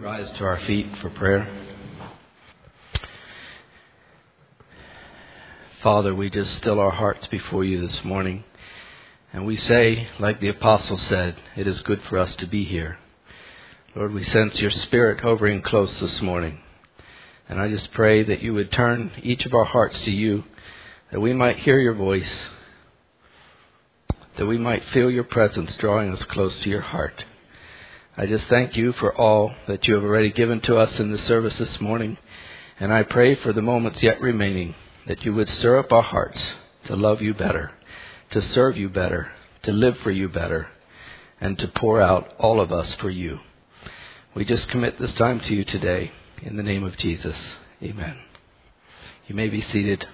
rise to our feet for prayer. Father, we just still our hearts before you this morning. And we say, like the apostle said, it is good for us to be here. Lord, we sense your Spirit hovering close this morning. And I just pray that you would turn each of our hearts to you, that we might hear your voice, that we might feel your presence drawing us close to your heart. I just thank you for all that you have already given to us in the service this morning. And I pray for the moments yet remaining that you would stir up our hearts to love you better, to serve you better, to live for you better, and to pour out all of us for you. We just commit this time to you today in the name of Jesus. Amen. You may be seated.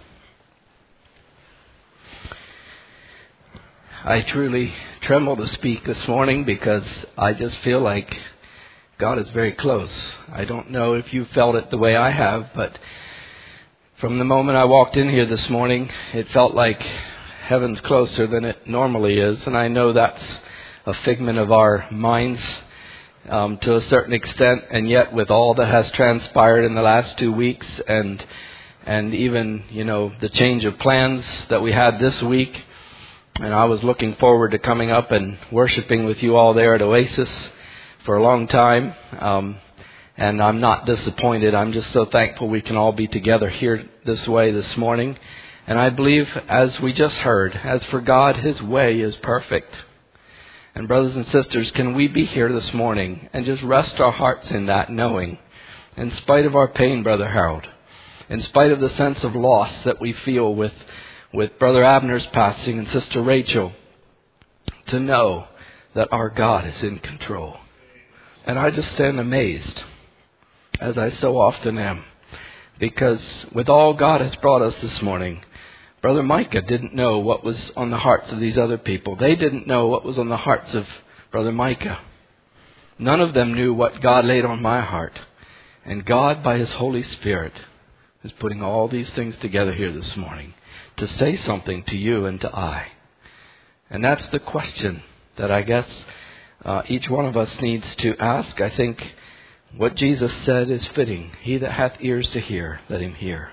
I truly tremble to speak this morning because I just feel like God is very close. I don't know if you felt it the way I have, but from the moment I walked in here this morning, it felt like heaven's closer than it normally is. And I know that's a figment of our minds to a certain extent. And yet with all that has transpired in the last 2 weeks and even, the change of plans that we had this week, and I was looking forward to coming up and worshiping with you all there at Oasis for a long time. And I'm not disappointed. I'm just so thankful we can all be together here this way this morning. And I believe, as we just heard, as for God, his way is perfect. And brothers and sisters, can we be here this morning and just rest our hearts in that, knowing, in spite of our pain, Brother Harold, in spite of the sense of loss that we feel with Brother Abner's passing and Sister Rachel, to know that our God is in control. And I just stand amazed, as I so often am, because with all God has brought us this morning, Brother Micah didn't know what was on the hearts of these other people. They didn't know what was on the hearts of Brother Micah. None of them knew what God laid on my heart. And God, by his Holy Spirit, is putting all these things together here this morning to say something to you and to I. And that's the question that I guess each one of us needs to ask. I think what Jesus said is fitting. He that hath ears to hear, let him hear.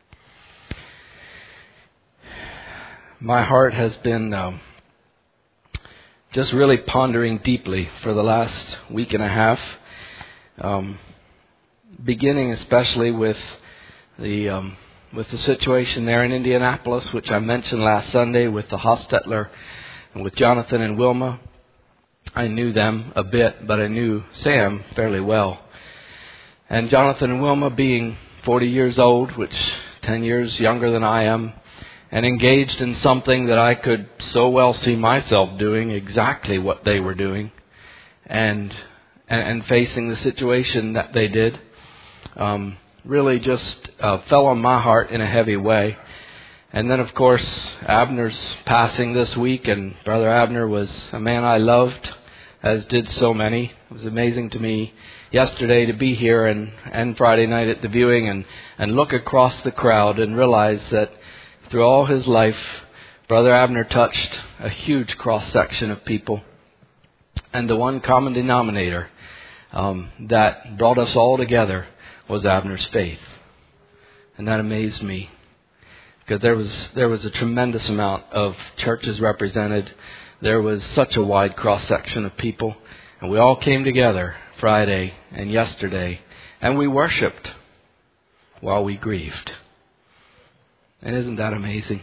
My heart has been just really pondering deeply for the last week and a half, beginning especially with the situation there in Indianapolis, which I mentioned last Sunday with the Hostetler and with Jonathan and Wilma. I knew them a bit, but I knew Sam fairly well. And Jonathan and Wilma being 40 years old, which 10 years younger than I am, and engaged in something that I could so well see myself doing exactly what they were doing, and facing the situation that they did, really just fell on my heart in a heavy way. And then, of course, Abner's passing this week, and Brother Abner was a man I loved, as did so many. It was amazing to me yesterday to be here and Friday night at the viewing and look across the crowd and realize that through all his life, Brother Abner touched a huge cross-section of people. And the one common denominator that brought us all together was Abner's faith. And that amazed me, because there was a tremendous amount of churches represented. There was such a wide cross-section of people. And we all came together Friday and yesterday, and we worshiped while we grieved. And isn't that amazing?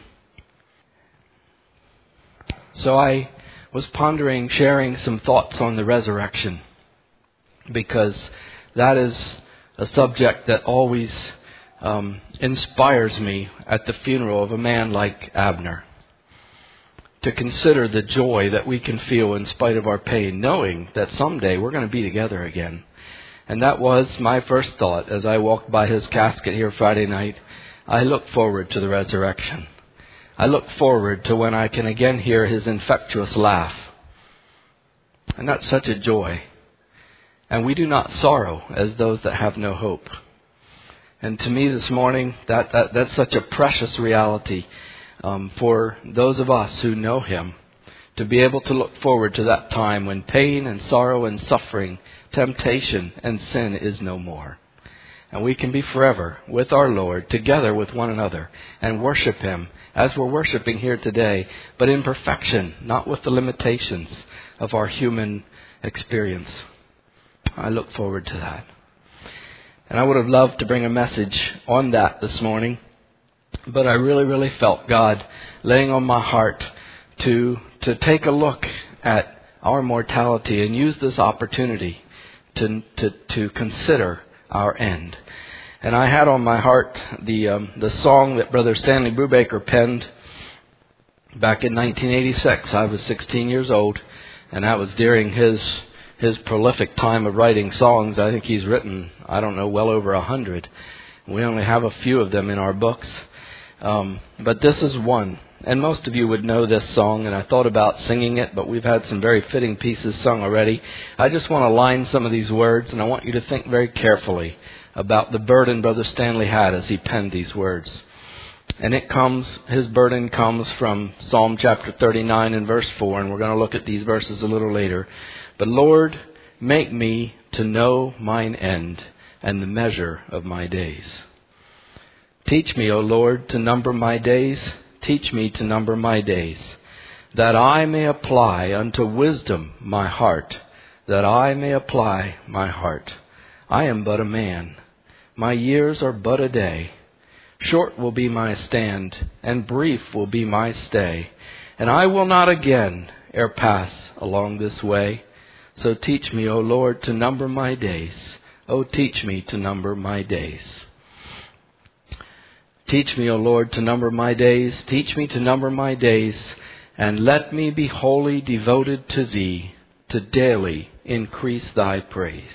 So I was pondering, sharing some thoughts on the resurrection, because that is a subject that always inspires me at the funeral of a man like Abner. To consider the joy that we can feel in spite of our pain, knowing that someday we're going to be together again. And that was my first thought as I walked by his casket here Friday night. I look forward to the resurrection. I look forward to when I can again hear his infectious laugh. And that's such a joy. And we do not sorrow as those that have no hope. And to me this morning, that's such a precious reality for those of us who know him, to be able to look forward to that time when pain and sorrow and suffering, temptation and sin is no more. And we can be forever with our Lord, together with one another, and worship Him as we're worshiping here today, but in perfection, not with the limitations of our human experience. I look forward to that. And I would have loved to bring a message on that this morning, but I really felt God laying on my heart to take a look at our mortality and use this opportunity to consider our end. And I had on my heart the song that Brother Stanley Brubaker penned back in 1986. I was 16 years old, and that was during his prolific time of writing songs. I think he's written, well over 100. We only have a few of them in our books. But this is one. And most of you would know this song, and I thought about singing it, but we've had some very fitting pieces sung already. I just want to line some of these words, and I want you to think very carefully about the burden Brother Stanley had as he penned these words. And his burden comes from Psalm chapter 39 and verse 4, and we're going to look at these verses a little later. But Lord, make me to know mine end and the measure of my days. Teach me, O Lord, to number my days. Teach me to number my days, that I may apply unto wisdom my heart, that I may apply my heart. I am but a man. My years are but a day. Short will be my stand, and brief will be my stay. And I will not again ere pass along this way. So teach me, O Lord, to number my days. O teach me to number my days. Teach me, O Lord, to number my days. Teach me to number my days. And let me be wholly devoted to Thee, to daily increase Thy praise.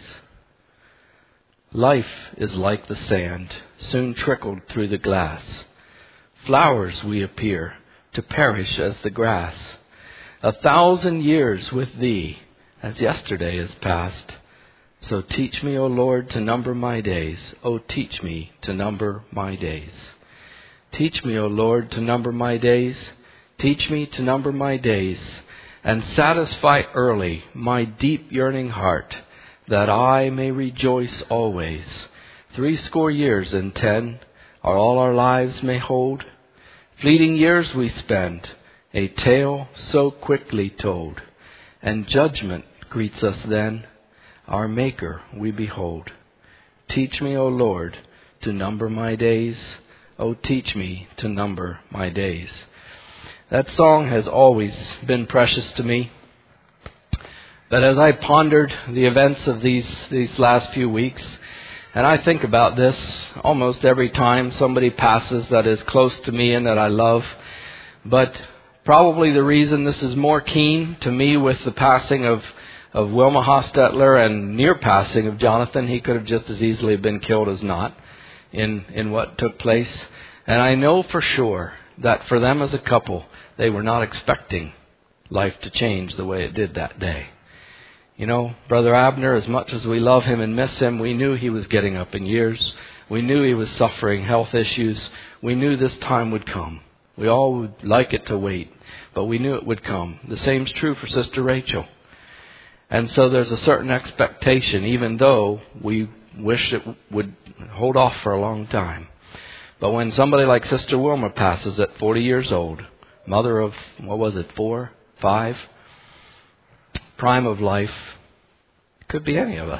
Life is like the sand, soon trickled through the glass. Flowers we appear, to perish as the grass. 1,000 years with Thee, as yesterday is past. So teach me, O Lord, to number my days. O teach me to number my days. Teach me, O Lord, to number my days. Teach me to number my days, and satisfy early my deep yearning heart, that I may rejoice always. 80 years and 10 are all our lives may hold. Fleeting years we spend, a tale so quickly told. And judgment greets us then, our Maker we behold. Teach me, O Lord, to number my days. O teach me to number my days. That song has always been precious to me. But as I pondered the events of these last few weeks, and I think about this almost every time somebody passes that is close to me and that I love, but probably the reason this is more keen to me with the passing of Wilma Hostetler and near passing of Jonathan. He could have just as easily been killed as not in what took place. And I know for sure that for them as a couple, they were not expecting life to change the way it did that day. You know, Brother Abner, as much as we love him and miss him, we knew he was getting up in years. We knew he was suffering health issues. We knew this time would come. We all would like it to wait, but we knew it would come. The same's true for Sister Rachel. And so there's a certain expectation, even though we wish it would hold off for a long time. But when somebody like Sister Wilma passes at 40 years old, mother of, 4, 5, prime of life, could be any of us.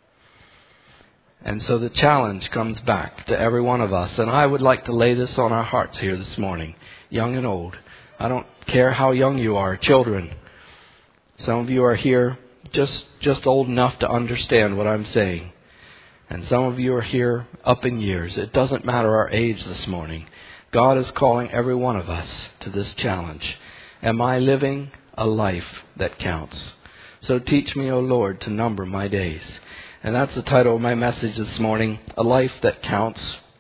And so the challenge comes back to every one of us. And I would like to lay this on our hearts here this morning, young and old. I don't care how young you are, children. Some of you are here just old enough to understand what I'm saying. And some of you are here up in years. It doesn't matter our age this morning. God is calling every one of us to this challenge. Am I living a life that counts? So teach me, O Lord, to number my days. And that's the title of my message this morning, A Life That Counts.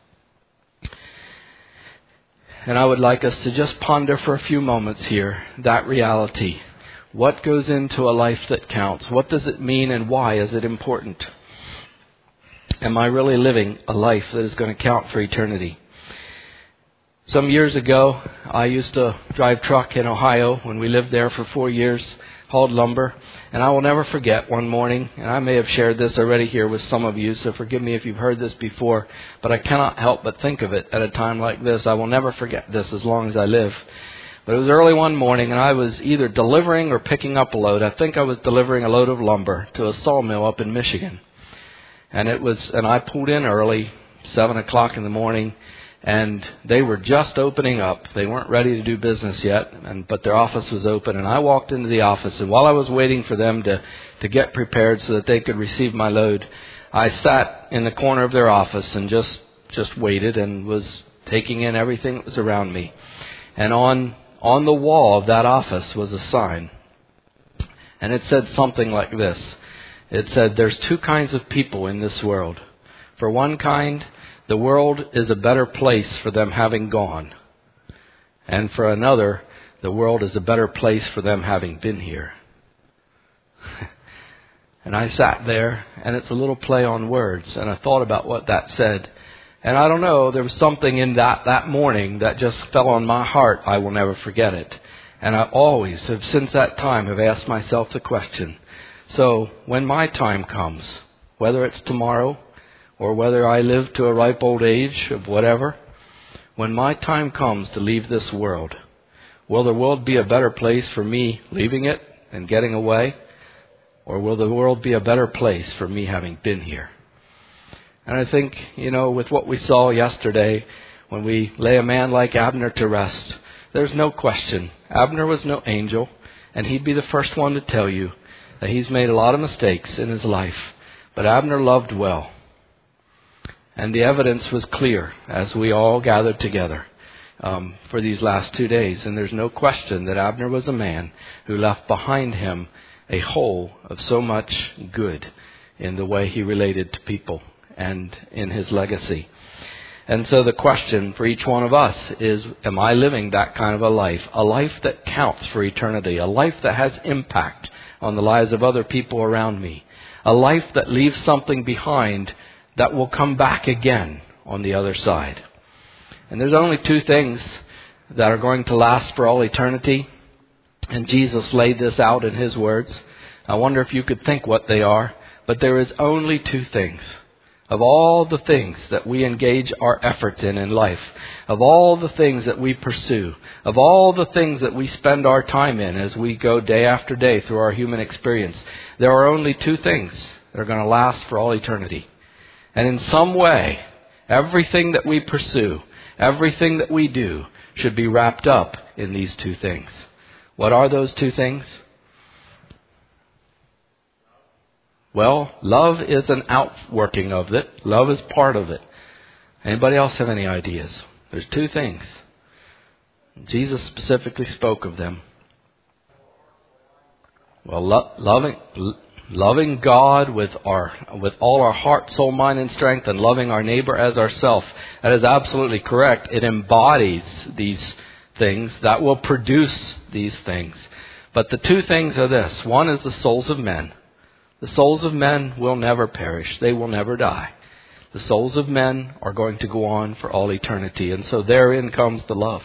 And I would like us to just ponder for a few moments here that reality. What goes into a life that counts? What does it mean and why is it important? Am I really living a life that is going to count for eternity? Some years ago, I used to drive truck in Ohio when we lived there for 4 years, hauled lumber. And I will never forget one morning, and I may have shared this already here with some of you, so forgive me if you've heard this before, but I cannot help but think of it at a time like this. I will never forget this as long as I live. But it was early one morning, and I was either delivering or picking up a load. I think I was delivering a load of lumber to a sawmill up in Michigan. And I pulled in early, 7 o'clock in the morning, and they were just opening up. They weren't ready to do business yet, but their office was open. And I walked into the office, and while I was waiting for them to get prepared so that they could receive my load, I sat in the corner of their office and just waited and was taking in everything that was around me. And on the wall of that office was a sign. And it said something like this. It said, "There's two kinds of people in this world. For one kind, the world is a better place for them having gone. And for another, the world is a better place for them having been here." And I sat there, and it's a little play on words, and I thought about what that said. And I don't know, there was something in that morning that just fell on my heart. I will never forget it. And I always have, since that time, have asked myself the question, so when my time comes, whether it's tomorrow or whether I live to a ripe old age of whatever, when my time comes to leave this world, will the world be a better place for me leaving it and getting away? Or will the world be a better place for me having been here? And I think, with what we saw yesterday, when we lay a man like Abner to rest, there's no question. Abner was no angel, and he'd be the first one to tell you that he's made a lot of mistakes in his life. But Abner loved well. And the evidence was clear as we all gathered together for these last 2 days. And there's no question that Abner was a man who left behind him a whole of so much good in the way he related to people and in his legacy. And so the question for each one of us is, am I living that kind of a life that counts for eternity, a life that has impact on the lives of other people around me, a life that leaves something behind that will come back again on the other side? And there's only two things that are going to last for all eternity, and Jesus laid this out in His words. I wonder if you could think what they are, but there is only two things. Of all the things that we engage our efforts in life, of all the things that we pursue, of all the things that we spend our time in as we go day after day through our human experience, there are only two things that are going to last for all eternity. And in some way, everything that we pursue, everything that we do, should be wrapped up in these two things. What are those two things? Well, love is an outworking of it. Love is part of it. Anybody else have any ideas? There's two things. Jesus specifically spoke of them. Well, loving God with all our heart, soul, mind, and strength, and loving our neighbor as ourselves. That is absolutely correct. It embodies these things that will produce these things. But the two things are this. One is the souls of men. The souls of men will never perish. They will never die. The souls of men are going to go on for all eternity. And so therein comes the love.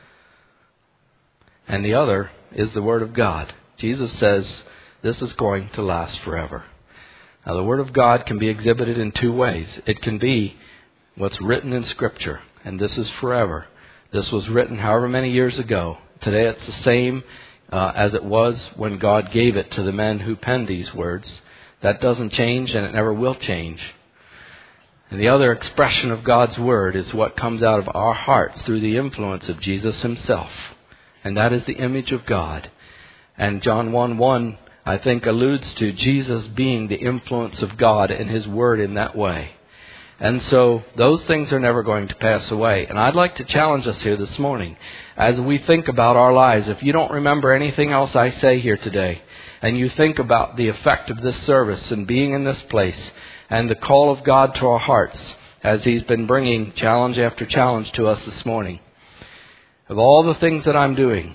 And the other is the Word of God. Jesus says this is going to last forever. Now, the Word of God can be exhibited in two ways. It can be what's written in Scripture, and this is forever. This was written however many years ago. Today it's the same as it was when God gave it to the men who penned these words. That doesn't change, and it never will change. And the other expression of God's Word is what comes out of our hearts through the influence of Jesus Himself. And that is the image of God. And John 1:1, I think, alludes to Jesus being the influence of God in His Word in that way. And so those things are never going to pass away. And I'd like to challenge us here this morning as we think about our lives. If you don't remember anything else I say here today, and you think about the effect of this service and being in this place and the call of God to our hearts as He's been bringing challenge after challenge to us this morning. Of all the things that I'm doing,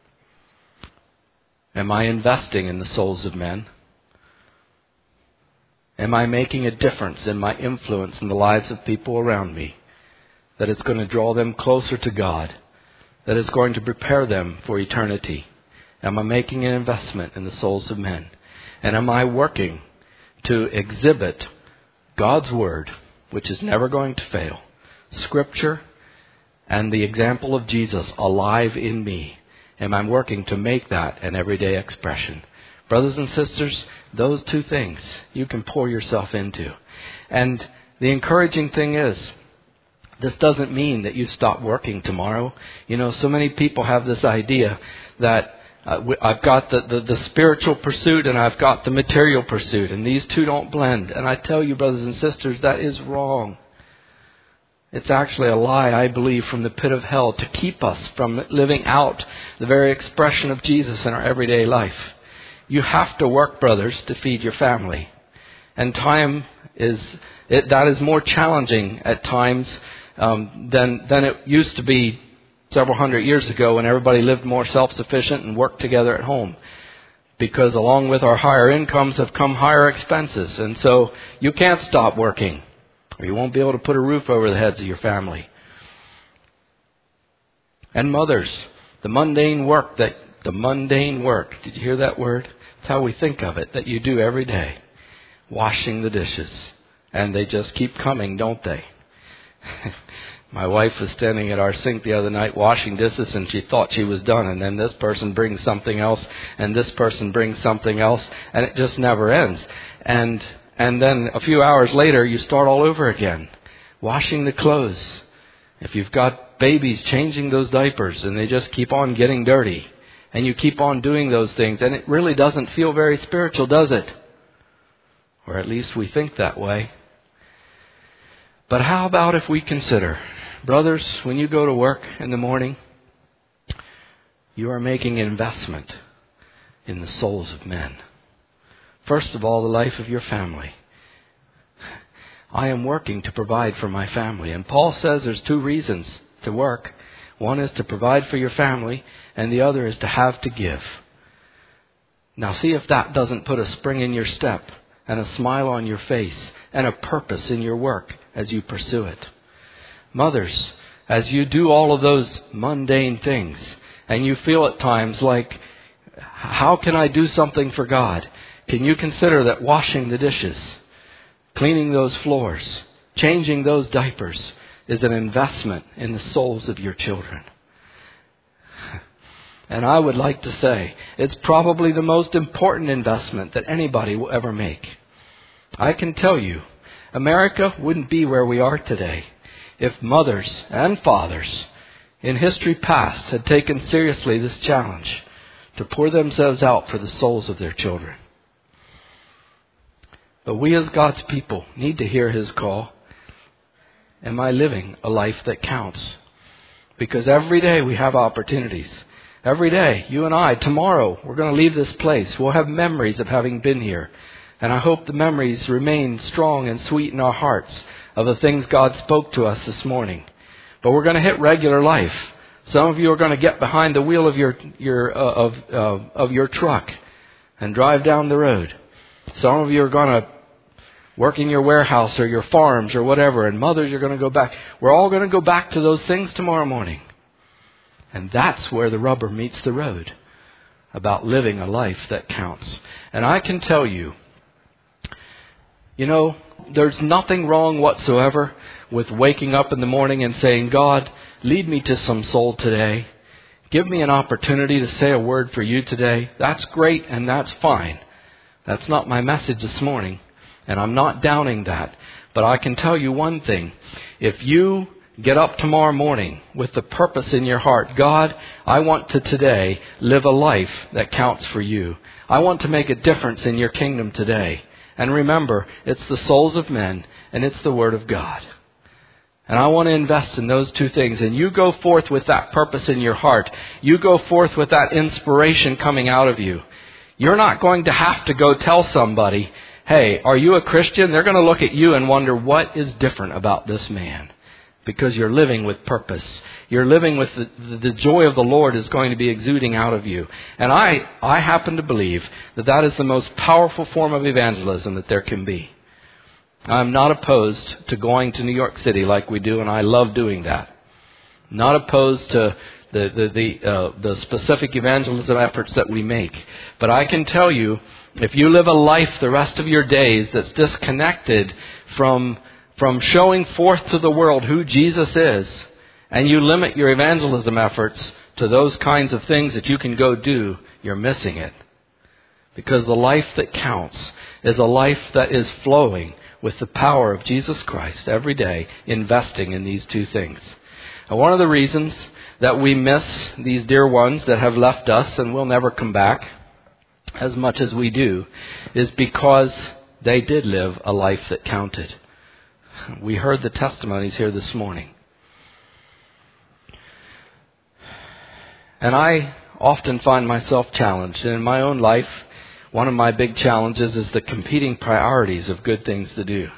am I investing in the souls of men? Am I making a difference in my influence in the lives of people around me? that is going to draw them closer to God, that is going to prepare them for eternity? Am I making an investment in the souls of men? And am I working to exhibit God's Word, which is never going to fail, Scripture, and the example of Jesus alive in me? Am I working to make that an everyday expression? Brothers and sisters, those two things you can pour yourself into. And the encouraging thing is, this doesn't mean that you stop working tomorrow. You know, so many people have this idea that I've got the spiritual pursuit and I've got the material pursuit, and these two don't blend. And I tell you, brothers and sisters, that is wrong. It's actually a lie, I believe, from the pit of hell to keep us from living out the very expression of Jesus in our everyday life. You have to work, brothers, to feed your family. And time that is more challenging at times than it used to be several hundred years ago, when everybody lived more self-sufficient and worked together at home. Because along with our higher incomes have come higher expenses. And so you can't stop working, or you won't be able to put a roof over the heads of your family. And mothers, the mundane work, did you hear that word? It's how we think of it, that you do every day. Washing the dishes. And they just keep coming, don't they? My wife was standing at our sink the other night washing dishes, and she thought she was done. And then this person brings something else, and this person brings something else, and it just never ends. And then a few hours later, you start all over again, washing the clothes. If you've got babies, changing those diapers, and they just keep on getting dirty. And you keep on doing those things, and it really doesn't feel very spiritual, does it? Or at least we think that way. But how about if we consider, brothers, when you go to work in the morning, you are making an investment in the souls of men. First of all, the life of your family. I am working to provide for my family. And Paul says there's two reasons to work. One is to provide for your family, and the other is to have to give. Now see if that doesn't put a spring in your step, and a smile on your face, and a purpose in your work as you pursue it. Mothers, as you do all of those mundane things, and you feel at times like, how can I do something for God? Can you consider that washing the dishes, cleaning those floors, changing those diapers is an investment in the souls of your children? And I would like to say it's probably the most important investment that anybody will ever make. I can tell you, America wouldn't be where we are today if mothers and fathers in history past had taken seriously this challenge to pour themselves out for the souls of their children. But we as God's people need to hear His call. Am I living a life that counts? Because every day we have opportunities. Every day, you and I, tomorrow, we're going to leave this place. We'll have memories of having been here. And I hope the memories remain strong and sweet in our hearts of the things God spoke to us this morning. But we're going to hit regular life. Some of you are going to get behind the wheel of your truck and drive down the road. Some of you are going to work in your warehouse or your farms or whatever. And mothers, you're going to go back. We're all going to go back to those things tomorrow morning. And that's where the rubber meets the road, about living a life that counts. And I can tell you, there's nothing wrong whatsoever with waking up in the morning and saying, God, lead me to some soul today. Give me an opportunity to say a word for you today. That's great and that's fine. That's not my message this morning, and I'm not downing that. But I can tell you one thing. If you get up tomorrow morning with the purpose in your heart, God, I want to today live a life that counts for you. I want to make a difference in your kingdom today. And remember, it's the souls of men and it's the Word of God. And I want to invest in those two things. And you go forth with that purpose in your heart. You go forth with that inspiration coming out of you. You're not going to have to go tell somebody, hey, are you a Christian? They're going to look at you and wonder, what is different about this man? Because you're living with purpose. You're living with the joy of the Lord is going to be exuding out of you. And I happen to believe that is the most powerful form of evangelism that there can be. I'm not opposed to going to New York City like we do, and I love doing that. Not opposed to the specific evangelism efforts that we make. But I can tell you, if you live a life the rest of your days that's disconnected from showing forth to the world who Jesus is, and you limit your evangelism efforts to those kinds of things that you can go do, you're missing it. Because the life that counts is a life that is flowing with the power of Jesus Christ every day, investing in these two things. And one of the reasons that we miss these dear ones that have left us and will never come back as much as we do is because they did live a life that counted. We heard the testimonies here this morning. And I often find myself challenged. And in my own life, one of my big challenges is the competing priorities of good things to do.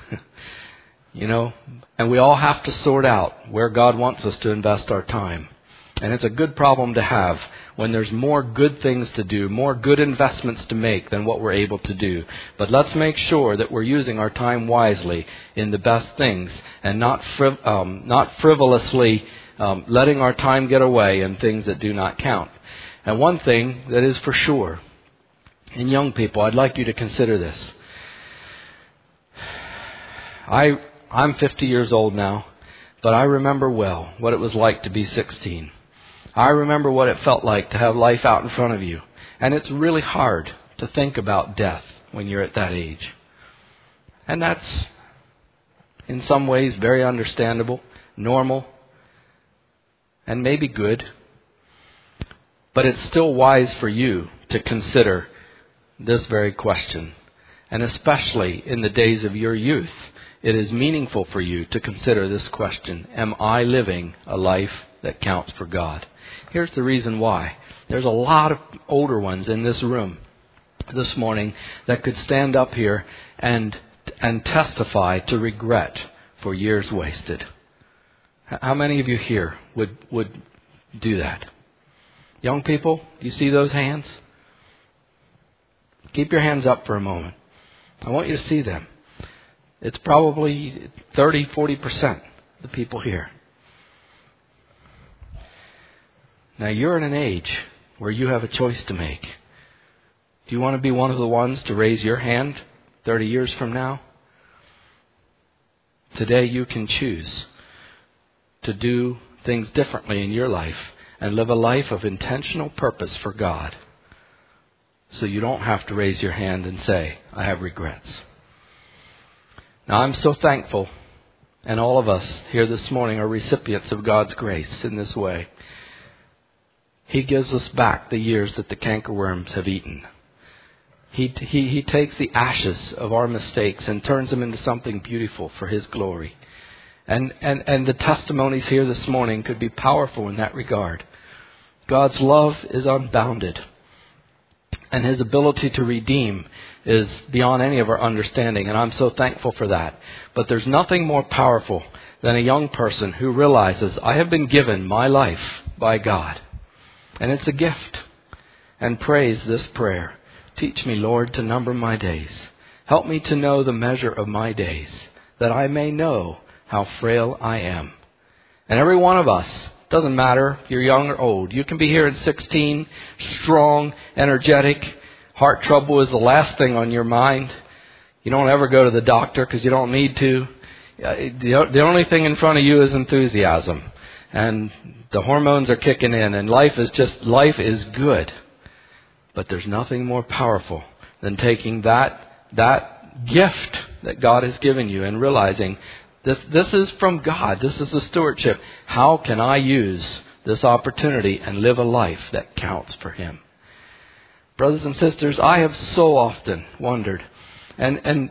And we all have to sort out where God wants us to invest our time. And it's a good problem to have when there's more good things to do, more good investments to make than what we're able to do. But let's make sure that we're using our time wisely in the best things and not frivolously letting our time get away in things that do not count. And one thing that is for sure, in young people, I'd like you to consider this. I'm 50 years old now, but I remember well what it was like to be 16. I remember what it felt like to have life out in front of you. And it's really hard to think about death when you're at that age. And that's, in some ways, very understandable, normal, and maybe good. But it's still wise for you to consider this very question. And especially in the days of your youth, it is meaningful for you to consider this question. Am I living a life that counts for God? Here's the reason why. There's a lot of older ones in this room this morning that could stand up here and testify to regret for years wasted. How many of you here would do that? Young people, do you see those hands? Keep your hands up for a moment. I want you to see them. It's probably 30-40% of the people here. Now you're in an age where you have a choice to make. Do you want to be one of the ones to raise your hand 30 years from now? Today you can choose to do things differently in your life and live a life of intentional purpose for God. So you don't have to raise your hand and say, I have regrets. Now I'm so thankful, and all of us here this morning are recipients of God's grace in this way. He gives us back the years that the cankerworms have eaten. He takes the ashes of our mistakes and turns them into something beautiful for His glory. And the testimonies here this morning could be powerful in that regard. God's love is unbounded. And His ability to redeem is beyond any of our understanding. And I'm so thankful for that. But there's nothing more powerful than a young person who realizes, I have been given my life by God. And it's a gift. And prays this prayer. Teach me, Lord, to number my days. Help me to know the measure of my days, that I may know how frail I am. And every one of us, doesn't matter if you're young or old, you can be here at 16, strong, energetic. Heart trouble is the last thing on your mind. You don't ever go to the doctor because you don't need to. The only thing in front of you is enthusiasm. And the hormones are kicking in, and life is good. But there's nothing more powerful than taking that gift that God has given you and realizing this is from God. This is the stewardship. How can I use this opportunity and live a life that counts for Him? Brothers and sisters, I have so often wondered, I'm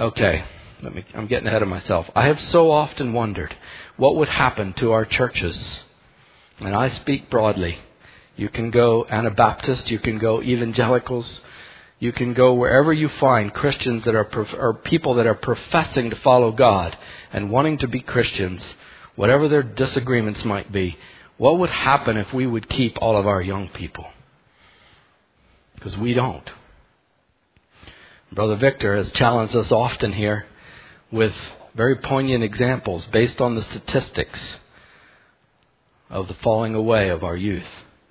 getting ahead of myself. I have so often wondered what would happen to our churches. And I speak broadly. You can go Anabaptist, you can go evangelicals, you can go wherever you find Christians that are people that are professing to follow God and wanting to be Christians, whatever their disagreements might be. What would happen if we would keep all of our young people? Because we don't. Brother Victor has challenged us often here with very poignant examples based on the statistics of the falling away of our youth.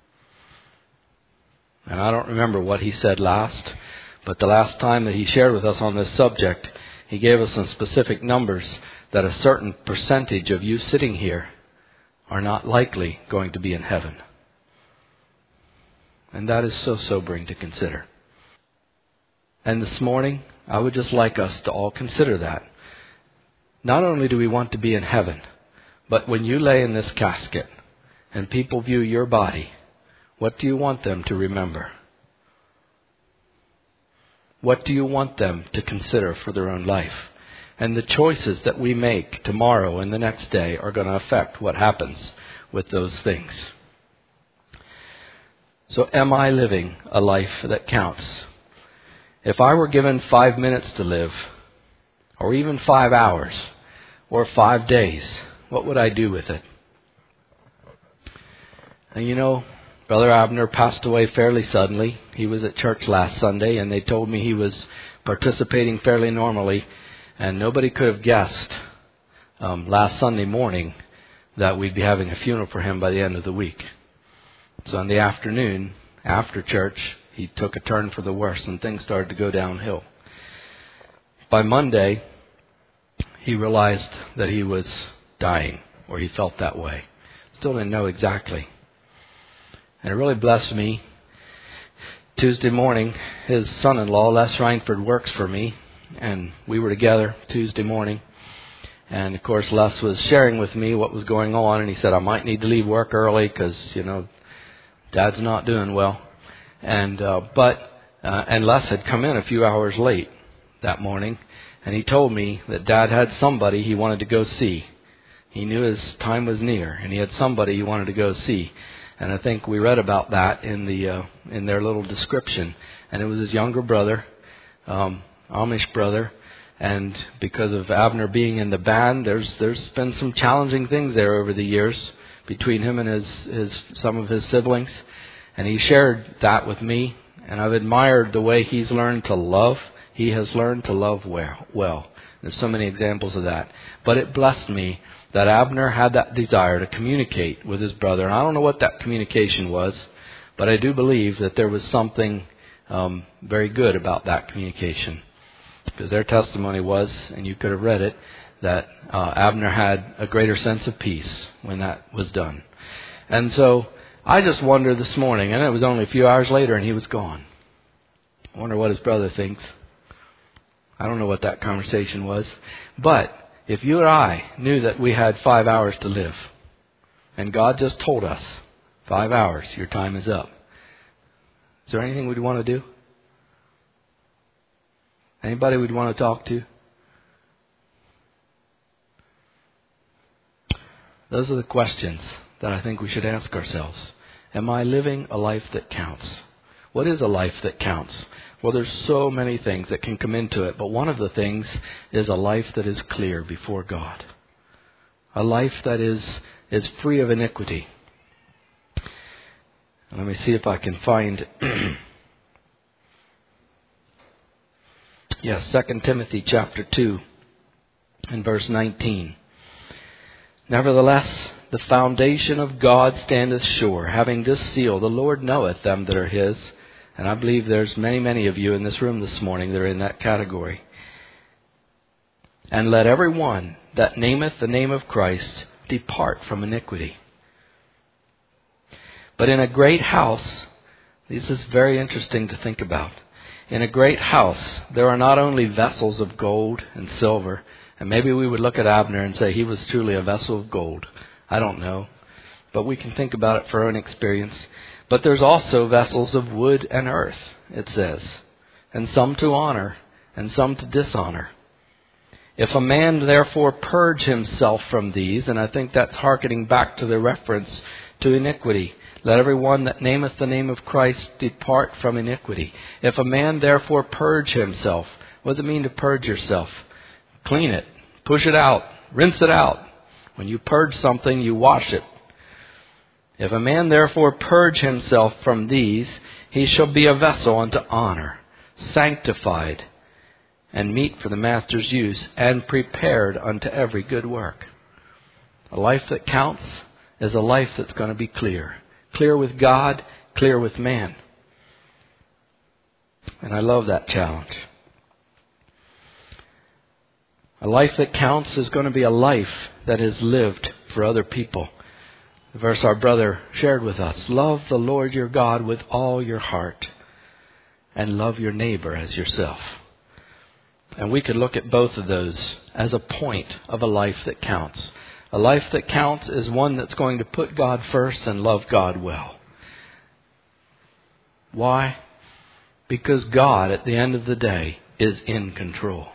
And I don't remember what he said last, but the last time that he shared with us on this subject, he gave us some specific numbers that a certain percentage of you sitting here are not likely going to be in heaven. And that is so sobering to consider. And this morning, I would just like us to all consider that. Not only do we want to be in heaven, but when you lay in this casket and people view your body, what do you want them to remember? What do you want them to consider for their own life? And the choices that we make tomorrow and the next day are going to affect what happens with those things. So am I living a life that counts? If I were given 5 minutes to live, or even 5 hours, or 5 days, what would I do with it? And you know, Brother Abner passed away fairly suddenly. He was at church last Sunday, and they told me he was participating fairly normally, and nobody could have guessed last Sunday morning that we'd be having a funeral for him by the end of the week. So in the afternoon, after church, he took a turn for the worse, and things started to go downhill. By Monday, he realized that he was dying, or he felt that way. Still didn't know exactly. And it really blessed me. Tuesday morning, his son-in-law, Les Reinford, works for me, and we were together Tuesday morning. And of course, Les was sharing with me what was going on, and he said, I might need to leave work early because, Dad's not doing well. And Les had come in a few hours late that morning, and he told me that Dad had somebody he wanted to go see. He knew his time was near, and he had somebody he wanted to go see. And I think we read about that in their little description. And it was his younger brother, Amish brother. And because of Abner being in the band, there's been some challenging things there over the years between him and some of his siblings. And he shared that with me. And I've admired the way he's learned to love. He has learned to love well. There's so many examples of that. But it blessed me that Abner had that desire to communicate with his brother. And I don't know what that communication was, but I do believe that there was something very good about that communication. Because their testimony was, and you could have read it, that Abner had a greater sense of peace when that was done. And so I just wonder this morning, and it was only a few hours later and he was gone. I wonder what his brother thinks. I don't know what that conversation was. But if you and I knew that we had 5 hours to live, and God just told us, 5 hours, your time is up. Is there anything we'd want to do? Anybody we'd want to talk to? Those are the questions that I think we should ask ourselves. Am I living a life that counts? What is a life that counts? Well, there's so many things that can come into it, but one of the things is a life that is clear before God. A life that is free of iniquity. Let me see if I can find... 2 Timothy chapter 2 and verse 19. Nevertheless, the foundation of God standeth sure, having this seal, the Lord knoweth them that are his. And I believe there's many, many of you in this room this morning that are in that category. And let every one that nameth the name of Christ depart from iniquity. But in a great house, this is very interesting to think about. In a great house, there are not only vessels of gold and silver, and maybe we would look at Abner and say he was truly a vessel of gold. I don't know. But we can think about it for our own experience. But there's also vessels of wood and earth, it says, and some to honor and some to dishonor. If a man therefore purge himself from these, and I think that's hearkening back to the reference to iniquity, let every one that nameth the name of Christ depart from iniquity. If a man therefore purge himself, what does it mean to purge yourself? Clean it, push it out, rinse it out. When you purge something, you wash it. If a man therefore purge himself from these, he shall be a vessel unto honor, sanctified and meet for the master's use, and prepared unto every good work. A life that counts is a life that's going to be clear. Clear with God, clear with man. And I love that challenge. A life that counts is going to be a life that is lived for other people. The verse our brother shared with us, love the Lord your God with all your heart and love your neighbor as yourself. And we could look at both of those as a point of a life that counts. A life that counts is one that's going to put God first and love God well. Why? Because God, at the end of the day, is in control.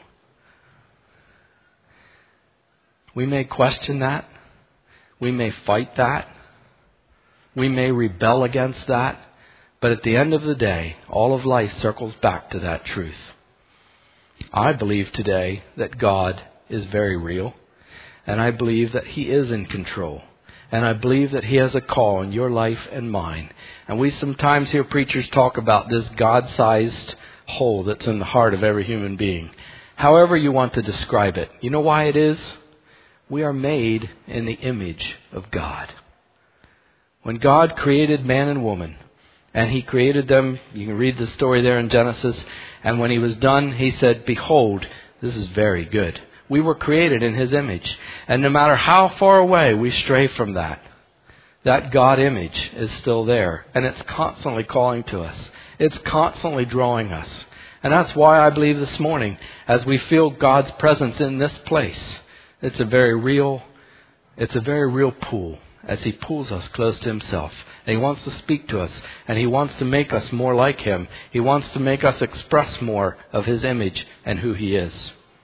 We may question that. We may fight that. We may rebel against that. But at the end of the day, all of life circles back to that truth. I believe today that God is very real. And I believe that He is in control. And I believe that He has a call in your life and mine. And we sometimes hear preachers talk about this God-sized hole that's in the heart of every human being. However you want to describe it. You know why it is? We are made in the image of God. When God created man and woman, and He created them, you can read the story there in Genesis, and when He was done, He said, behold, this is very good. We were created in His image. And no matter how far away we stray from that God image is still there. And it's constantly calling to us. It's constantly drawing us. And that's why I believe this morning, as we feel God's presence in this place, it's a very real pull as He pulls us close to Himself. And He wants to speak to us. And He wants to make us more like Him. He wants to make us express more of His image and who He is.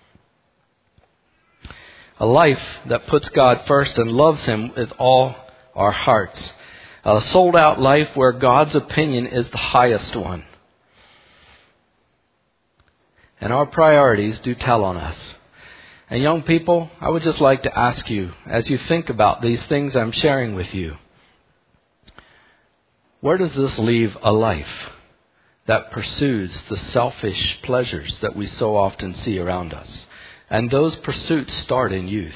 A life that puts God first and loves Him with all our hearts. A sold out life where God's opinion is the highest one. And our priorities do tell on us. And young people, I would just like to ask you, as you think about these things I'm sharing with you, where does this leave a life that pursues the selfish pleasures that we so often see around us? And those pursuits start in youth.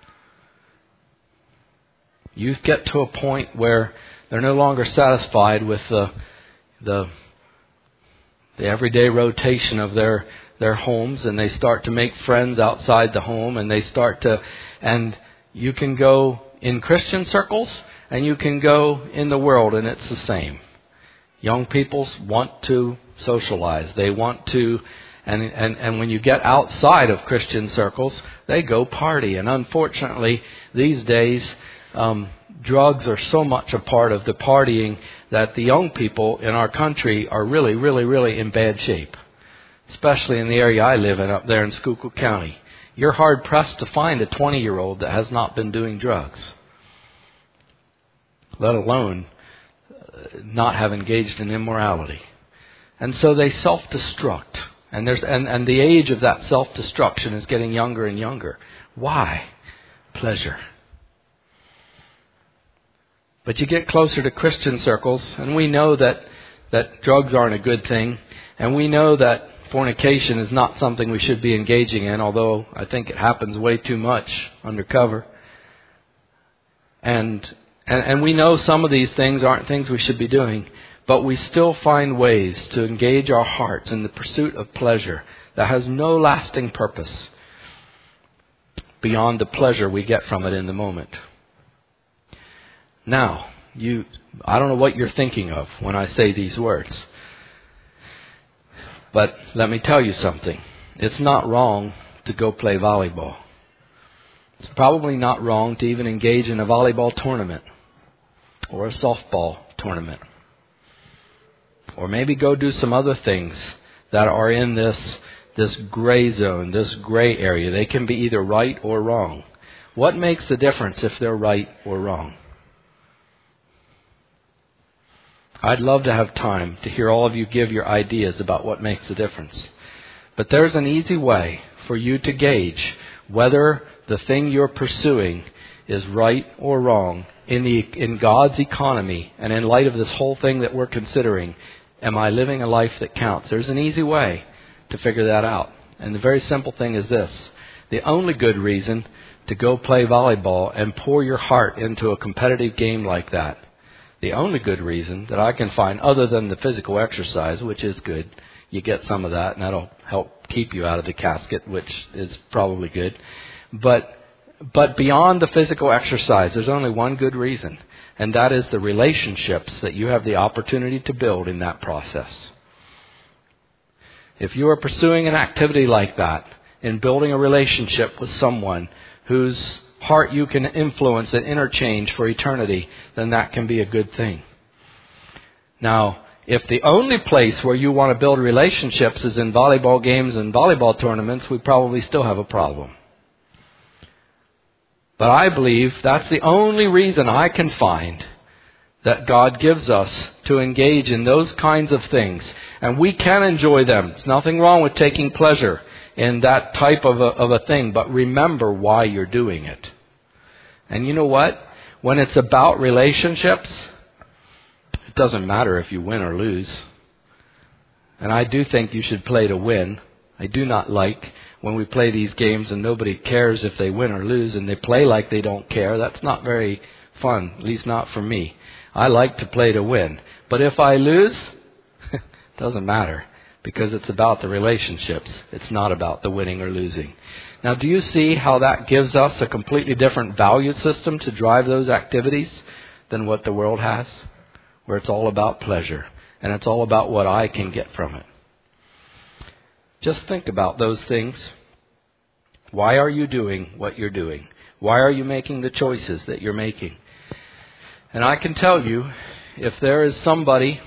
Youth get to a point where they're no longer satisfied with the everyday rotation of their homes, and they start to make friends outside the home, and you can go in Christian circles and you can go in the world, and it's the same. Young people want to socialize. They want to And when you get outside of Christian circles, they go party. And unfortunately, these days, drugs are so much a part of the partying that the young people in our country are really, really, really in bad shape. Especially in the area I live in up there in Schuylkill County. You're hard-pressed to find a 20-year-old that has not been doing drugs. Let alone not have engaged in immorality. And so they self-destruct. And the age of that self-destruction is getting younger and younger. Why? Pleasure. But you get closer to Christian circles, and we know that drugs aren't a good thing, and we know that fornication is not something we should be engaging in, although I think it happens way too much undercover. And we know some of these things aren't things we should be doing. But we still find ways to engage our hearts in the pursuit of pleasure that has no lasting purpose beyond the pleasure we get from it in the moment. Now, I don't know what you're thinking of when I say these words. But let me tell you something. It's not wrong to go play volleyball. It's probably not wrong to even engage in a volleyball tournament or a softball tournament. Or maybe go do some other things that are in this gray zone, this gray area. They can be either right or wrong. What makes the difference if they're right or wrong? I'd love to have time to hear all of you give your ideas about what makes the difference. But there's an easy way for you to gauge whether the thing you're pursuing is right or wrong in God's economy and in light of this whole thing that we're considering. Am I living a life that counts? There's an easy way to figure that out. And the very simple thing is this. The only good reason to go play volleyball and pour your heart into a competitive game like that, the only good reason that I can find, other than the physical exercise, which is good, you get some of that and that'll help keep you out of the casket, which is probably good. But beyond the physical exercise, there's only one good reason, and that is the relationships that you have the opportunity to build in that process. If you are pursuing an activity like that, in building a relationship with someone whose heart you can influence and interchange for eternity, then that can be a good thing. Now, if the only place where you want to build relationships is in volleyball games and volleyball tournaments, we probably still have a problem. But I believe that's the only reason I can find that God gives us to engage in those kinds of things. And we can enjoy them. There's nothing wrong with taking pleasure in that type of a thing. But remember why you're doing it. And you know what? When it's about relationships, it doesn't matter if you win or lose. And I do think you should play to win. I do not like when we play these games and nobody cares if they win or lose and they play like they don't care. That's not very fun, at least not for me. I like to play to win. But if I lose, it doesn't matter because it's about the relationships. It's not about the winning or losing. Now, do you see how that gives us a completely different value system to drive those activities than what the world has? Where it's all about pleasure and it's all about what I can get from it. Just think about those things. Why are you doing what you're doing? Why are you making the choices that you're making? And I can tell you, if there is somebody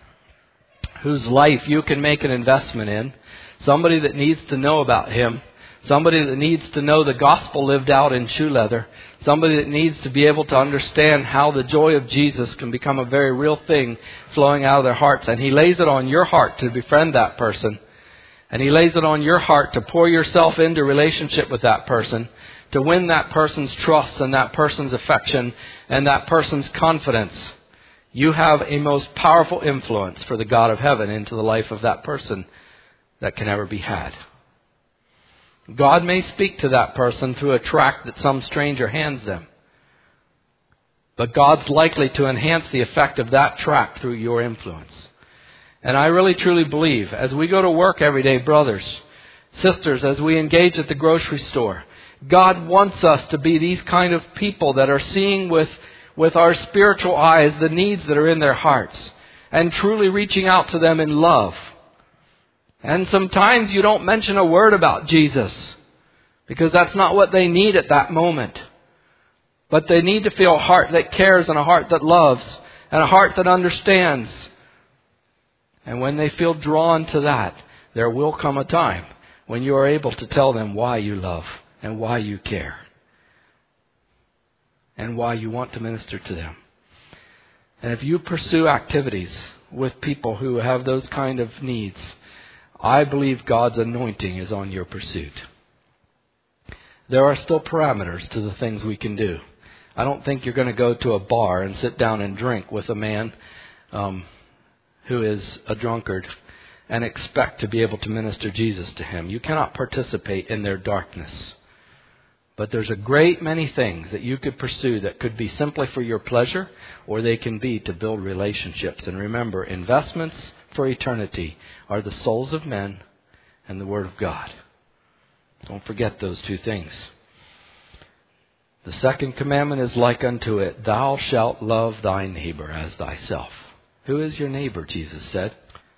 whose life you can make an investment in, somebody that needs to know about Him, somebody that needs to know the gospel lived out in shoe leather, somebody that needs to be able to understand how the joy of Jesus can become a very real thing flowing out of their hearts, and He lays it on your heart to befriend that person, and He lays it on your heart to pour yourself into relationship with that person, to win that person's trust and that person's affection and that person's confidence. You have a most powerful influence for the God of heaven into the life of that person that can ever be had. God may speak to that person through a tract that some stranger hands them. But God's likely to enhance the effect of that tract through your influence. And I really truly believe, as we go to work every day, brothers, sisters, as we engage at the grocery store, God wants us to be these kind of people that are seeing with our spiritual eyes the needs that are in their hearts and truly reaching out to them in love. And sometimes you don't mention a word about Jesus because that's not what they need at that moment. But they need to feel a heart that cares and a heart that loves and a heart that understands. And when they feel drawn to that, there will come a time when you are able to tell them why you love and why you care and why you want to minister to them. And if you pursue activities with people who have those kind of needs, I believe God's anointing is on your pursuit. There are still parameters to the things we can do. I don't think you're going to go to a bar and sit down and drink with a man who is a drunkard and expect to be able to minister Jesus to him. You cannot participate in their darkness. But there's a great many things that you could pursue that could be simply for your pleasure, or they can be to build relationships. And remember, investments for eternity are the souls of men and the Word of God. Don't forget those two things. The second commandment is like unto it, thou shalt love thy neighbor as thyself. Who is your neighbor, Jesus said.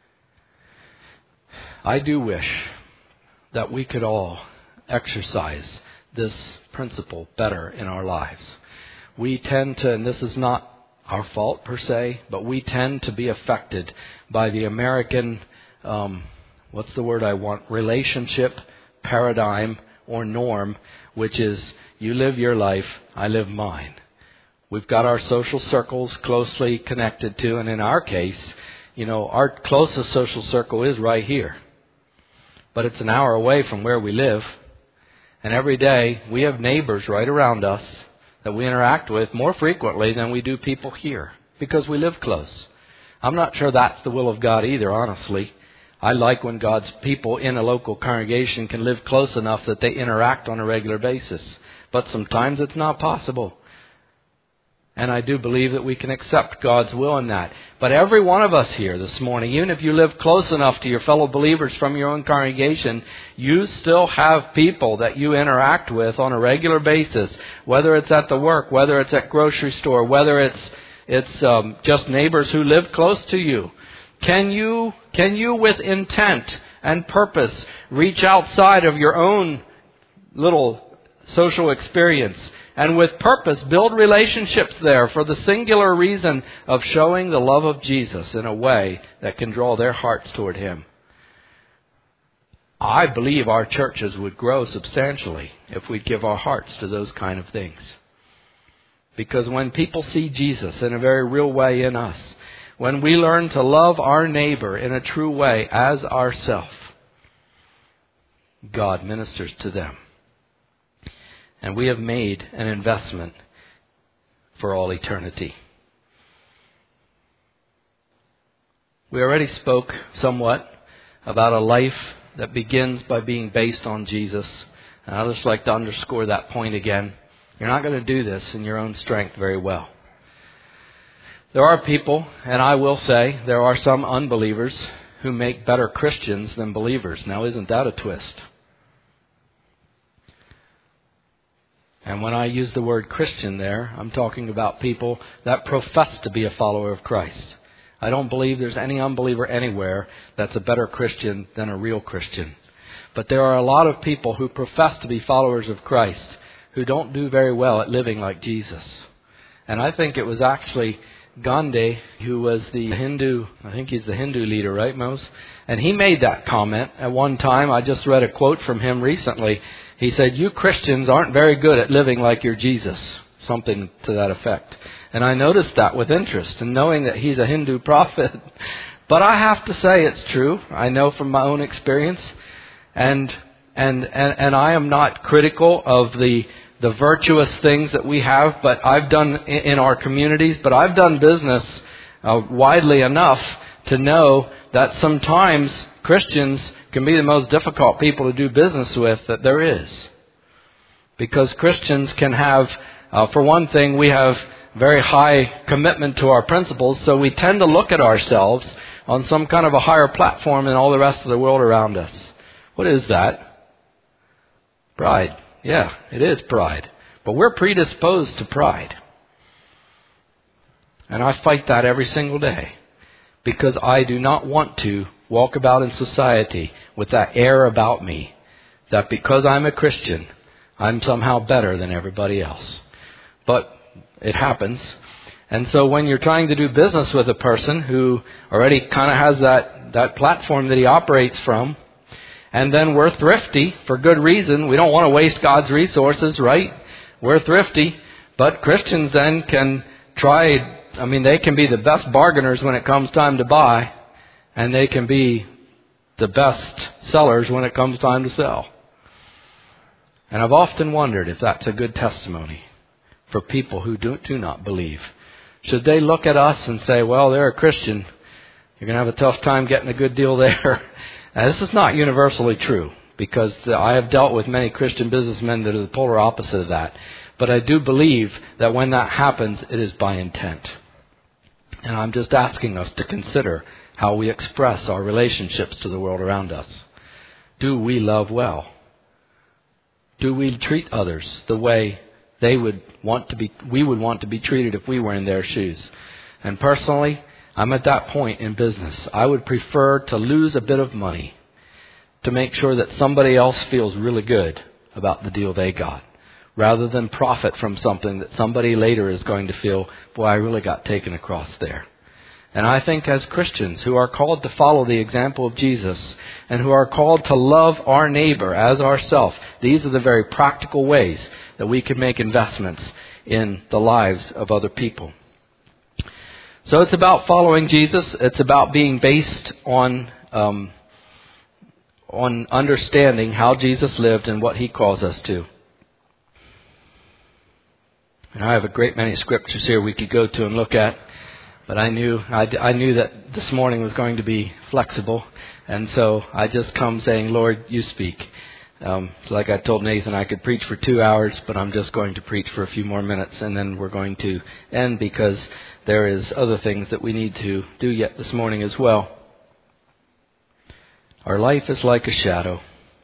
I do wish that we could all exercise this principle better in our lives. We tend to, and this is not our fault per se, but we tend to be affected by the American, relationship paradigm or norm, which is you live your life, I live mine. We've got our social circles closely connected to, and in our case, our closest social circle is right here. But it's an hour away from where we live. And every day we have neighbors right around us that we interact with more frequently than we do people here because we live close. I'm not sure that's the will of God either, honestly. I like when God's people in a local congregation can live close enough that they interact on a regular basis. But sometimes it's not possible. And I do believe that we can accept God's will in that. But every one of us here this morning, even if you live close enough to your fellow believers from your own congregation, you still have people that you interact with on a regular basis, whether it's at the work, whether it's at grocery store, whether it's just neighbors who live close to you. Can you with intent and purpose reach outside of your own little social experience and with purpose build relationships there for the singular reason of showing the love of Jesus in a way that can draw their hearts toward Him? I believe our churches would grow substantially if we'd give our hearts to those kind of things. Because when people see Jesus in a very real way in us, when we learn to love our neighbor in a true way as ourself, God ministers to them. And we have made an investment for all eternity. We already spoke somewhat about a life that begins by being based on Jesus. And I'd just like to underscore that point again. You're not going to do this in your own strength very well. There are people, and I will say, there are some unbelievers who make better Christians than believers. Now, isn't that a twist? And when I use the word Christian there, I'm talking about people that profess to be a follower of Christ. I don't believe there's any unbeliever anywhere that's a better Christian than a real Christian. But there are a lot of people who profess to be followers of Christ who don't do very well at living like Jesus. And I think it was actually Gandhi, who was the Hindu, I think he's the Hindu leader, right, Mose? And he made that comment at one time. I just read a quote from him recently. He said, "You Christians aren't very good at living like your Jesus." Something to that effect. And I noticed that with interest, and knowing that he's a Hindu prophet. But I have to say it's true. I know from my own experience. And I am not critical of the virtuous things that we have, but I've done in our communities, but I've done business widely enough to know that sometimes Christians can be the most difficult people to do business with that there is. Because Christians can have, for one thing, we have very high commitment to our principles, so we tend to look at ourselves on some kind of a higher platform than all the rest of the world around us. What is that? Pride. Yeah, it is pride. But we're predisposed to pride. And I fight that every single day. Because I do not want to walk about in society with that air about me that because I'm a Christian, I'm somehow better than everybody else. But it happens. And so when you're trying to do business with a person who already kind of has that platform that he operates from, and then we're thrifty for good reason. We don't want to waste God's resources, right? We're thrifty. But Christians then can they can be the best bargainers when it comes time to buy. And they can be the best sellers when it comes time to sell. And I've often wondered if that's a good testimony for people who do not believe. Should they look at us and say, well, they're a Christian. You're going to have a tough time getting a good deal there. Now, this is not universally true, because I have dealt with many Christian businessmen that are the polar opposite of that. But I do believe that when that happens, it is by intent. And I'm just asking us to consider how we express our relationships to the world around us. Do we love well? Do we treat others the way we would want to be treated if we were in their shoes? And personally, I'm at that point in business. I would prefer to lose a bit of money to make sure that somebody else feels really good about the deal they got, rather than profit from something that somebody later is going to feel, boy, I really got taken across there. And I think as Christians who are called to follow the example of Jesus and who are called to love our neighbor as ourselves, these are the very practical ways that we can make investments in the lives of other people. So it's about following Jesus. It's about being based on understanding how Jesus lived and what He calls us to. And I have a great many scriptures here we could go to and look at. But I knew that this morning was going to be flexible, and so I just come saying, Lord, you speak. Like I told Nathan, I could preach for 2 hours, but I'm just going to preach for a few more minutes, and then we're going to end because there is other things that we need to do yet this morning as well. Our life is like a shadow.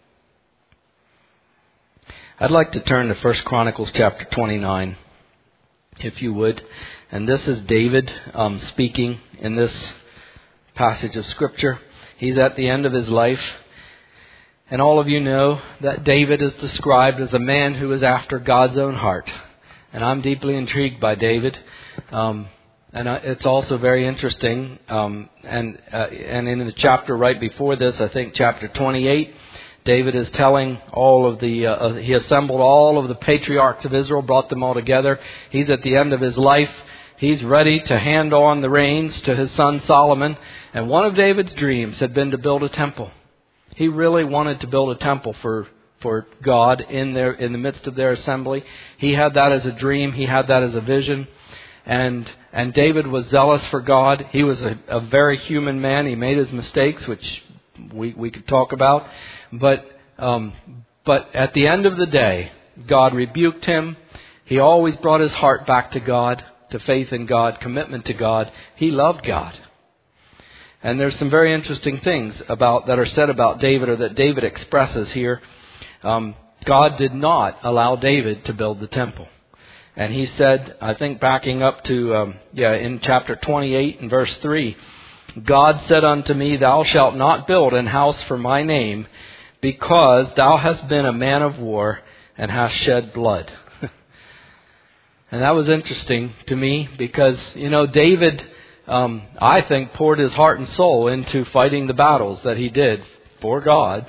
I'd like to turn to 1 Chronicles chapter 29, if you would. And this is David speaking in this passage of Scripture. He's at the end of his life. And all of you know that David is described as a man who is after God's own heart. And I'm deeply intrigued by David. And it's also very interesting. And in the chapter right before this, I think chapter 28, David is telling all of he assembled all of the patriarchs of Israel, brought them all together. He's at the end of his life. He's ready to hand on the reins to his son Solomon. And one of David's dreams had been to build a temple. He really wanted to build a temple for God in the midst of their assembly. He had that as a dream. He had that as a vision. And David was zealous for God. He was a very human man. He made his mistakes, which we could talk about. But at the end of the day, God rebuked him. He always brought his heart back to God, to faith in God, commitment to God. He loved God. And there's some very interesting things that are said about David, or that David expresses here. God did not allow David to build the temple. And he said, I think backing up to, in chapter 28 and verse 3, God said unto me, Thou shalt not build an house for my name, because thou hast been a man of war and hast shed blood. And that was interesting to me because, David, I think, poured his heart and soul into fighting the battles that he did for God.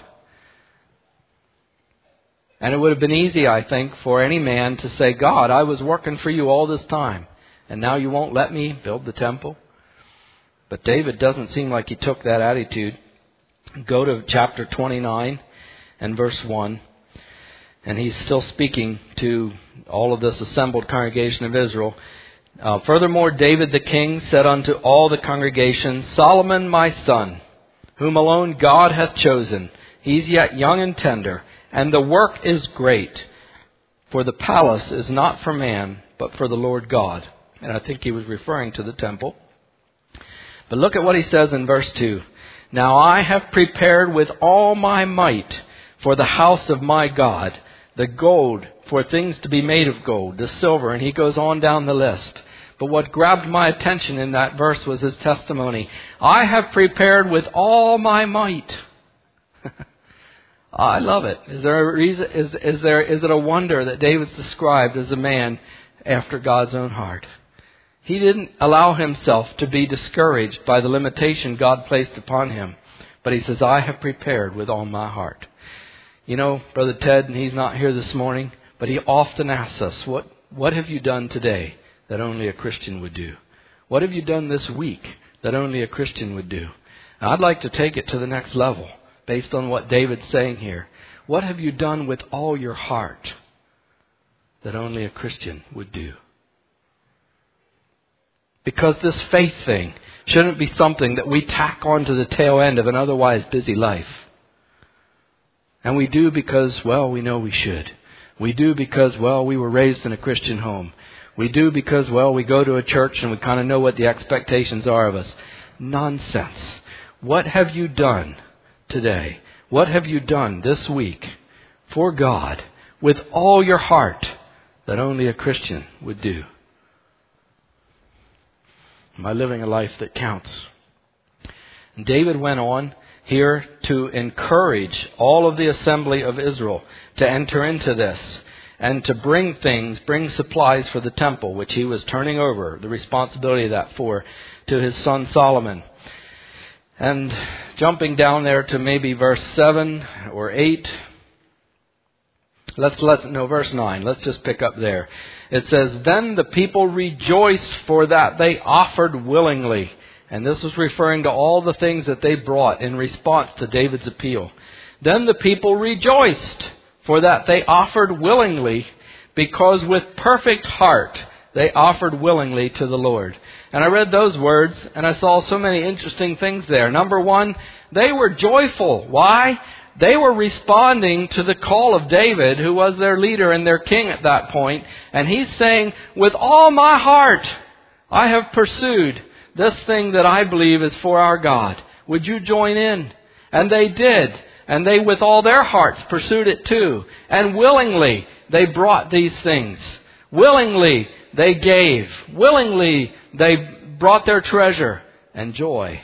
And it would have been easy, I think, for any man to say, God, I was working for you all this time, and now you won't let me build the temple. But David doesn't seem like he took that attitude. Go to chapter 29 and verse 1. And he's still speaking to all of this assembled congregation of Israel. Furthermore, David the king said unto all the congregation, Solomon my son, whom alone God hath chosen, he's yet young and tender, and the work is great. For the palace is not for man, but for the Lord God. And I think he was referring to the temple. But look at what he says in verse 2. Now I have prepared with all my might for the house of my God, the gold for things to be made of gold, the silver, and he goes on down the list. But what grabbed my attention in that verse was his testimony. I have prepared with all my might. I love it. Is there a reason? Is it a wonder that David's described as a man after God's own heart? He didn't allow himself to be discouraged by the limitation God placed upon him. But he says, I have prepared with all my heart. Brother Ted, and he's not here this morning, but he often asks us, what have you done today that only a Christian would do? What have you done this week that only a Christian would do? Now, I'd like to take it to the next level based on what David's saying here. What have you done with all your heart that only a Christian would do? Because this faith thing shouldn't be something that we tack on to the tail end of an otherwise busy life. And we do because, we know we should. We do because, we were raised in a Christian home. We do because, we go to a church and we kind of know what the expectations are of us. Nonsense. What have you done today? What have you done this week for God with all your heart that only a Christian would do? Am I living a life that counts? And David went on here to encourage all of the assembly of Israel to enter into this and to bring supplies for the temple, which he was turning over the responsibility of that to his son Solomon. And jumping down there to maybe verse 7 or 8. Verse 9. Let's just pick up there. It says, Then the people rejoiced for that they offered willingly. And this was referring to all the things that they brought in response to David's appeal. Then the people rejoiced for that they offered willingly, because with perfect heart They offered willingly to the Lord. And I read those words, and I saw so many interesting things there. Number one, they were joyful. Why? They were responding to the call of David, who was their leader and their king at that point. And he's saying, with all my heart, I have pursued this thing that I believe is for our God. Would you join in? And they did. And they, with all their hearts, pursued it too. And willingly, they brought these things. Willingly, they gave. Willingly, they brought their treasure. And joy.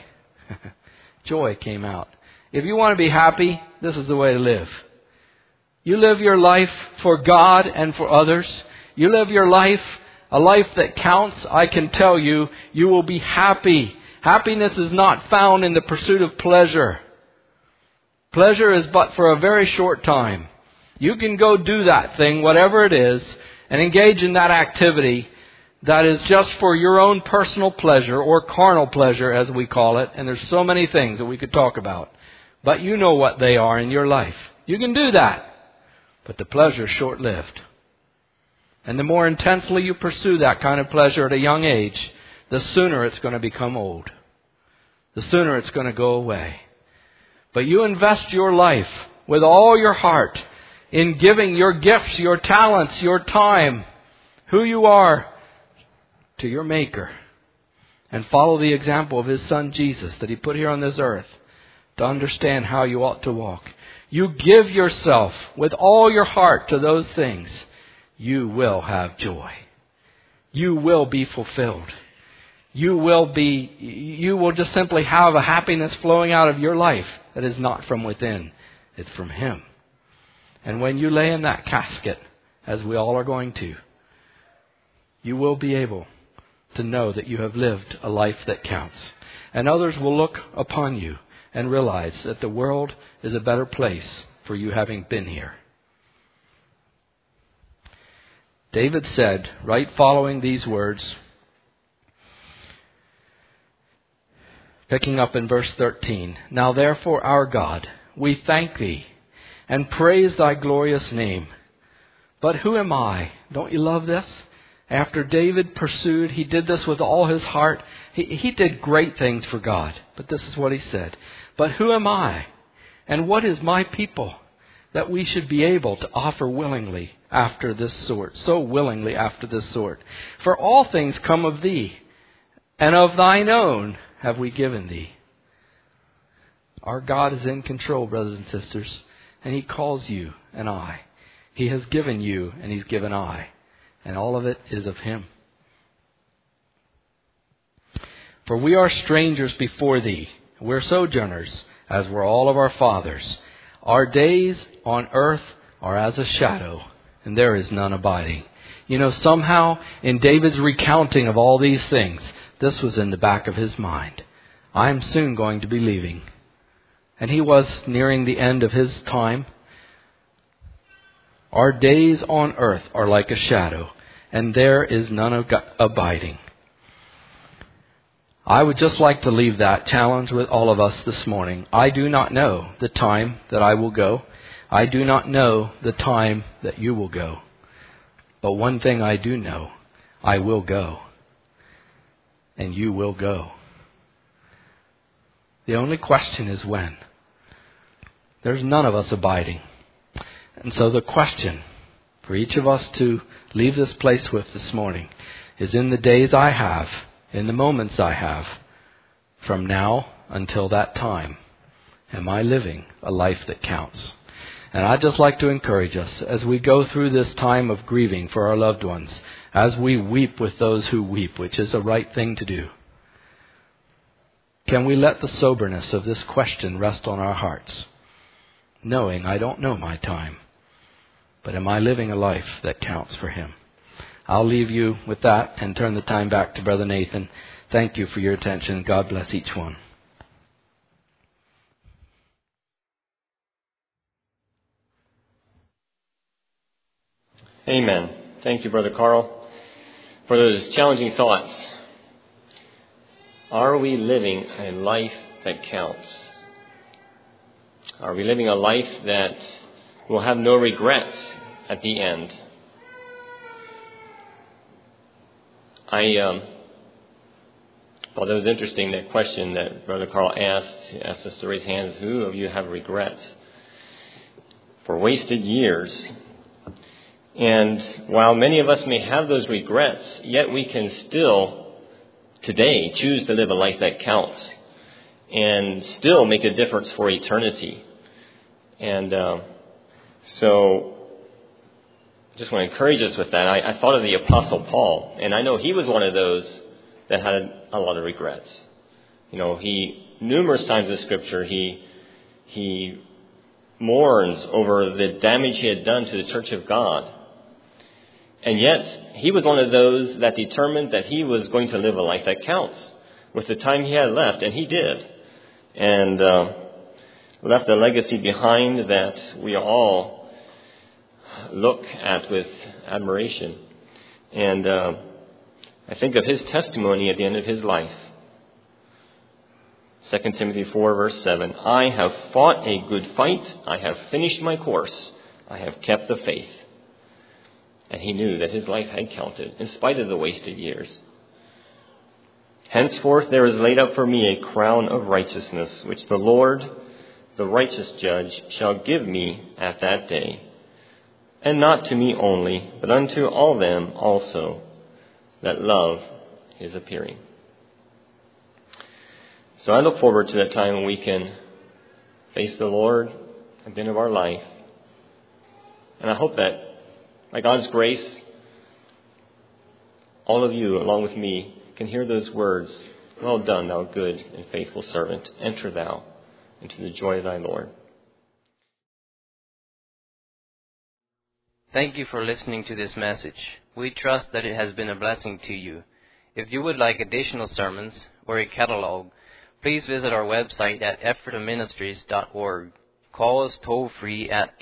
Joy came out. If you want to be happy, this is the way to live. You live your life for God and for others. You live your life, a life that counts. I can tell you, you will be happy. Happiness is not found in the pursuit of pleasure. Pleasure is but for a very short time. You can go do that thing, whatever it is, and engage in that activity that is just for your own personal pleasure, or carnal pleasure as we call it. And there's so many things that we could talk about. But you know what they are in your life. You can do that. But the pleasure is short-lived. And the more intensely you pursue that kind of pleasure at a young age, the sooner it's going to become old. The sooner it's going to go away. But you invest your life with all your heart in giving your gifts, your talents, your time, who you are, to your Maker. And follow the example of His Son Jesus that He put here on this earth to understand how you ought to walk. You give yourself with all your heart to those things, you will have joy. You will be fulfilled. You will just simply have a happiness flowing out of your life that is not from within. It's from Him. And when you lay in that casket, as we all are going to, you will be able to know that you have lived a life that counts. And others will look upon you and realize that the world is a better place for you having been here. David said, right following these words, picking up in verse 13, "Now therefore, our God, we thank Thee and praise Thy glorious name. But who am I?" Don't you love this? After David pursued, he did this with all his heart. He did great things for God. But this is what he said. "But who am I? And what is my people, that we should be able to offer willingly after this sort, so willingly after this sort? For all things come of Thee, and of Thine own have we given Thee." Our God is in control, brothers and sisters, and He calls you and I. He has given you and He's given I, and all of it is of Him. "For we are strangers before Thee, we're sojourners, as were all of our fathers. Our days on earth are as a shadow, and there is none abiding." You know, somehow in David's recounting of all these things, this was in the back of his mind. I am soon going to be leaving. And he was nearing the end of his time. Our days on earth are like a shadow, and there is none abiding. I would just like to leave that challenge with all of us this morning. I do not know the time that I will go. I do not know the time that you will go. But one thing I do know, I will go. And you will go. The only question is when. There's none of us abiding. And so the question for each of us to leave this place with this morning is, in the days I have, in the moments I have, from now until that time, am I living a life that counts? And I'd just like to encourage us as we go through this time of grieving for our loved ones, as we weep with those who weep, which is the right thing to do. Can we let the soberness of this question rest on our hearts, knowing I don't know my time, but am I living a life that counts for Him? I'll leave you with that and turn the time back to Brother Nathan. Thank you for your attention. God bless each one. Amen. Thank you, Brother Carl, for those challenging thoughts. Are we living a life that counts? Are we living a life that will have no regrets at the end? I thought it was interesting, that question that Brother Carl asked. He asked us to raise hands. Who of you have regrets for wasted years? And while many of us may have those regrets, yet we can still today choose to live a life that counts and still make a difference for eternity. And so I just want to encourage us with that. I thought of the Apostle Paul, and I know he was one of those that had a lot of regrets. You know, he numerous times in Scripture he mourns over the damage he had done to the church of God. And yet, he was one of those that determined that he was going to live a life that counts with the time he had left, and he did. And left a legacy behind that we all look at with admiration. And I think of his testimony at the end of his life. 2 Timothy 4, verse 7, I have fought a good fight. I have finished my course. I have kept the faith. And he knew that his life had counted in spite of the wasted years. Henceforth there is laid up for me a crown of righteousness, which the Lord, the righteous judge, shall give me at that day. And not to me only, but unto all them also that love his appearing. So I look forward to that time when we can face the Lord at the end of our life. And I hope that, by God's grace, all of you, along with me, can hear those words, well done, thou good and faithful servant. Enter thou into the joy of thy Lord. Thank you for listening to this message. We trust that it has been a blessing to you. If you would like additional sermons or a catalog, please visit our website at ephrataministries.org. Call us toll-free at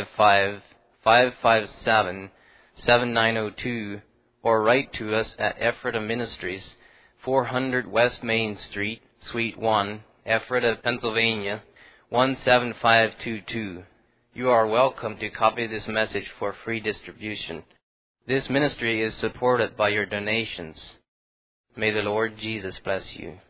855-557-7902 or write to us at Ephrata Ministries, 400 West Main Street, Suite 1, Ephrata, Pennsylvania, 17522. You are welcome to copy this message for free distribution. This ministry is supported by your donations. May the Lord Jesus bless you.